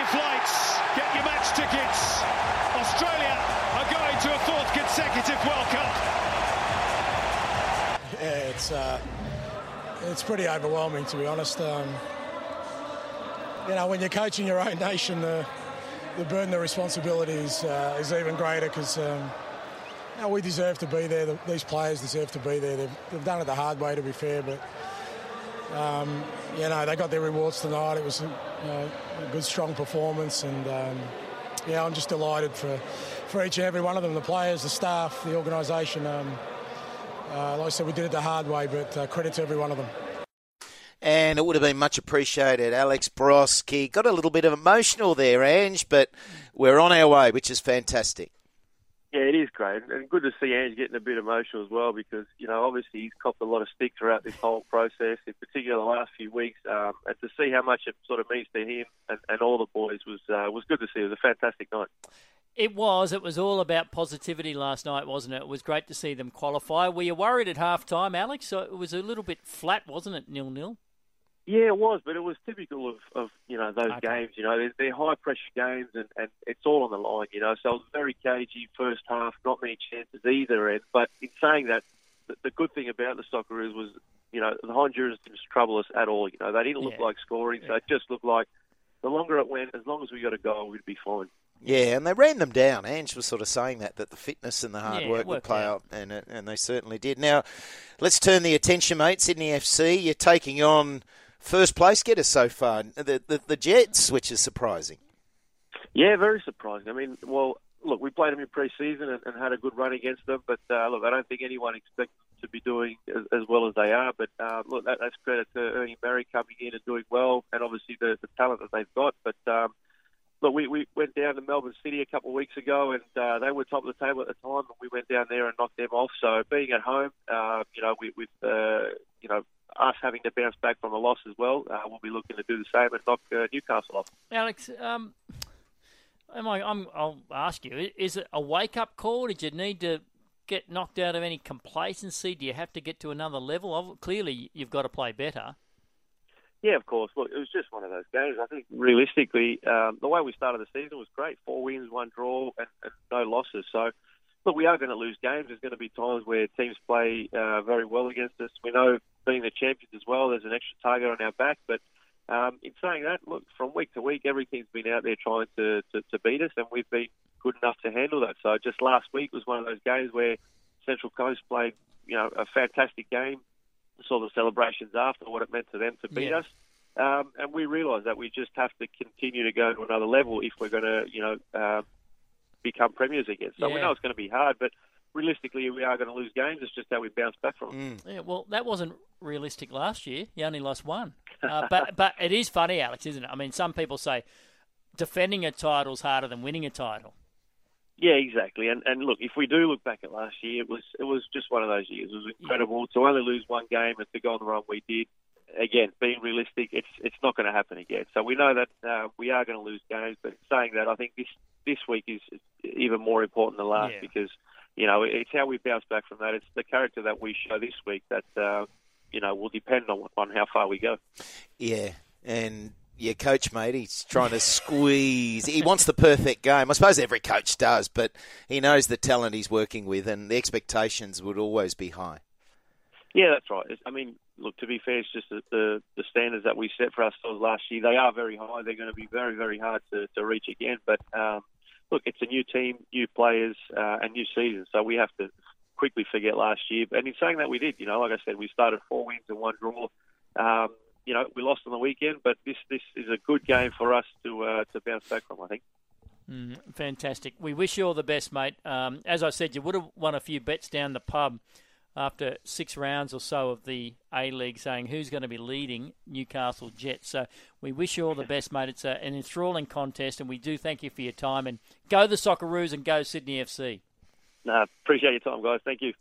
your flights, get your match tickets. Australia are going to a fourth consecutive World Cup. Yeah, it's pretty overwhelming, to be honest. When you're coaching your own nation, the burden of responsibility is even greater because we deserve to be there. These players deserve to be there. They've done it the hard way, to be fair, but they got their rewards tonight. It was a good, strong performance, and I'm just delighted for each and every one of them, the players, the staff, the organisation. Like I said, we did it the hard way, but credit to every one of them. And it would have been much appreciated. Alex Borowski got a little bit of emotional there, Ange, but we're on our way, which is fantastic. Yeah, it is great, and good to see Ange getting a bit emotional as well because, obviously he's copped a lot of stick throughout this whole process, in particular the last few weeks, and to see how much it sort of means to him and all the boys was good to see. It was a fantastic night. It was all about positivity last night, wasn't it? It was great to see them qualify. Were you worried at half-time, Alex? So it was a little bit flat, wasn't it, 0-0? Yeah, it was, but it was typical of those games. They're high-pressure games, and it's all on the line, So it was very cagey first half, not many chances either end. But in saying that, the good thing about the Socceroos was, the Honduras didn't trouble us at all. They didn't look like scoring, so it just looked like the longer it went, as long as we got a goal, we'd be fine. Yeah, and they ran them down. Ange was sort of saying that the fitness and the hard work would play out, and they certainly did. Now, let's turn the attention, mate. Sydney FC, you're taking on first place getters so far, the Jets, which is surprising. Yeah, very surprising. I mean, look, we played them in pre-season and had a good run against them, but look, I don't think anyone expects them to be doing as well as they are. But look, that's credit to Ernie Merrick coming in and doing well, and obviously the talent that they've got. But look, we went down to Melbourne City a couple of weeks ago, and they were top of the table at the time, and we went down there and knocked them off. So being at home, with us having to bounce back from a loss as well, we'll be looking to do the same and knock Newcastle off. Alex, I'll ask you, is it a wake-up call? Did you need to get knocked out of any complacency? Do you have to get to another level? Clearly, you've got to play better. Yeah, of course. Look, it was just one of those games. I think realistically, the way we started the season was great. 4 wins, 1 draw, and no losses. So, look, we are going to lose games. There's going to be times where teams play very well against us. We know being the champions as well, there's an extra target on our back. But in saying that, look, from week to week, every team's been out there trying to beat us, and we've been good enough to handle that. So just last week was one of those games where Central Coast played, a fantastic game. Saw the celebrations after, what it meant to them to beat us. And we realised that we just have to continue to go to another level if we're going to, become premiers again. So we know it's going to be hard, but realistically, we are going to lose games. It's just how we bounce back from it. Yeah, well, that wasn't realistic last year. You only lost 1. But it is funny, Alex, isn't it? I mean, some people say defending a title is harder than winning a title. Yeah, exactly. And look, if we do look back at last year, it was just one of those years. It was incredible to only lose 1 game and to go on the run we did. Again, being realistic, it's not going to happen again. So we know that we are going to lose games. But saying that, I think this week is even more important than last because it's how we bounce back from that. It's the character that we show this week that will depend on how far we go. Yeah, and your coach, mate, he's trying to squeeze. He wants the perfect game. I suppose every coach does, but he knows the talent he's working with, and the expectations would always be high. Yeah, that's right. I mean, look, to be fair, it's just the standards that we set for ourselves last year. They are very high. They're going to be very, very hard to reach again. But, look, it's a new team, new players, and new season. So we have to quickly forget last year. And in saying that, we did. Like I said, we started 4 wins and 1 draw. We lost on the weekend, but this is a good game for us to bounce back from, I think. Fantastic. We wish you all the best, mate. As I said, you would have won a few bets down the pub after 6 rounds or so of the A-League saying who's going to be leading Newcastle Jets. So we wish you all the best, mate. It's an enthralling contest, and we do thank you for your time. And go the Socceroos and go Sydney FC. Appreciate your time, guys. Thank you.